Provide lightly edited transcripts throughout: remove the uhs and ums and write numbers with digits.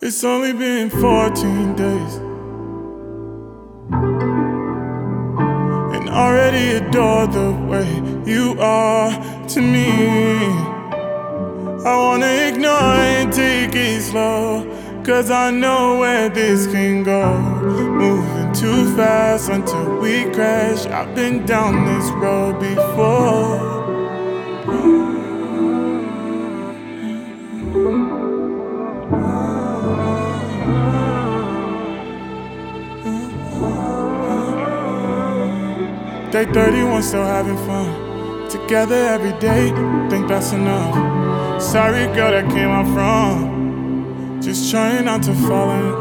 It's only been 14 days, and already adore the way you are to me. I wanna ignore and take it slow, 'cause I know where this can go. Moving too fast until we crash. I've been down this road before. Day 31, still having fun. Together every day, think that's enough. Sorry girl, that came out from just trying not to fall in.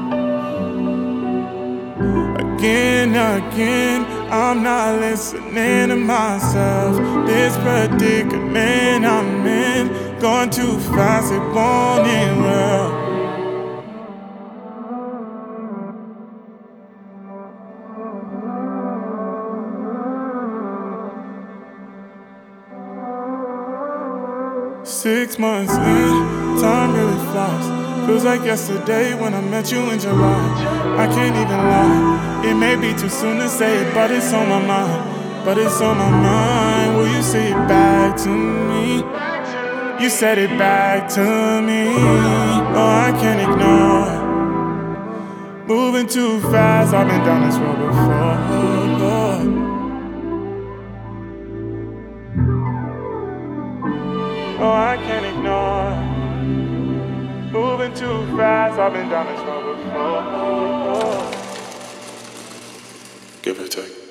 Again, I'm not listening to myself. This predicament I'm in, going too fast, it won't end well. Six months in, time really flies. Feels like yesterday when I met you in July. I can't even lie, it may be too soon to say it, but it's on my mind. But it's on my mind. Will you say it back to me? You said it back to me. Oh, I can't ignore. Moving too fast, I've been down this road before. Oh, I can't ignore. Moving too fast, I've been down this road before. Give or take.